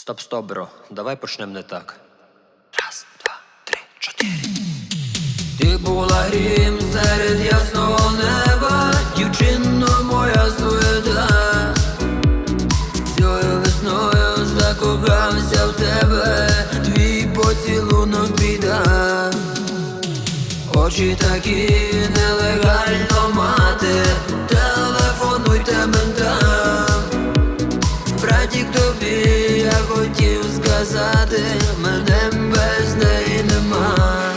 Стоп, бро, давай почнем не так. Раз, два, три, чотири. Ти була грім серед ясного неба, дівчино моя суета. Цією весною закохався в тебе, твій поцілунок біда. Очі такі нелегально мати, телефонуйте ментам. Братік, тобі я хотів сказати, мене без неї нема.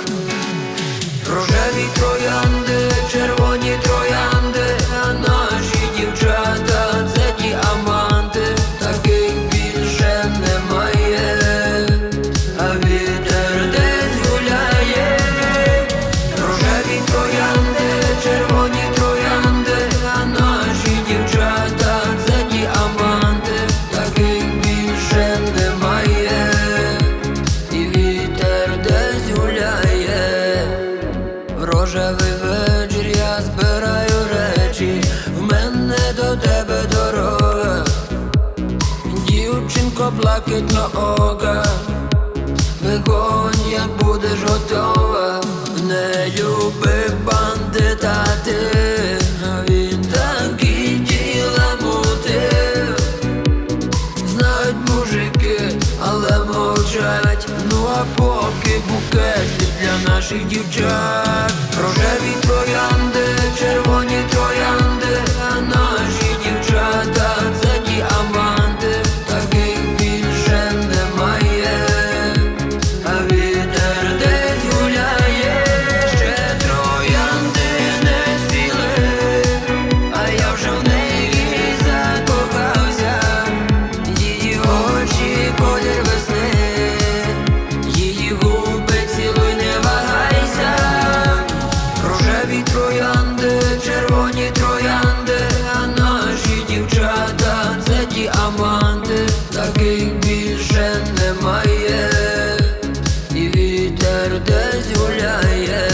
Рожеві троянди, червоні троянди, а наші дівчата — це діаманти. Таких більше немає, а вітер десь гуляє. Рожеві троянди, червоні троянди, а наші дівчата — це діаманти. Таких більше немає, і вітер десь гуляє. В рожевий вечір я збираю речі, в мене до тебе дорога. Дівчинко блакитноока, виходь, як будеш готова. Не любив бандита ти, а він такі діла мутив. Знають мужики, але мовчать. Ну а поки букети для наших дівчат. Рожеві троянди, червоні троянди, а наші дівчата — це діаманти. Таких більше немає, а вітер десь гуляє. Ще троянди не цвіли, а я вже в неї закохався. Її очі — колір весни, її губи — цілуй, не вагайся. Рожеві троянди, червоні троянди, а наші дівчата — це діаманти. Таких більше немає, і вітер десь гуляє.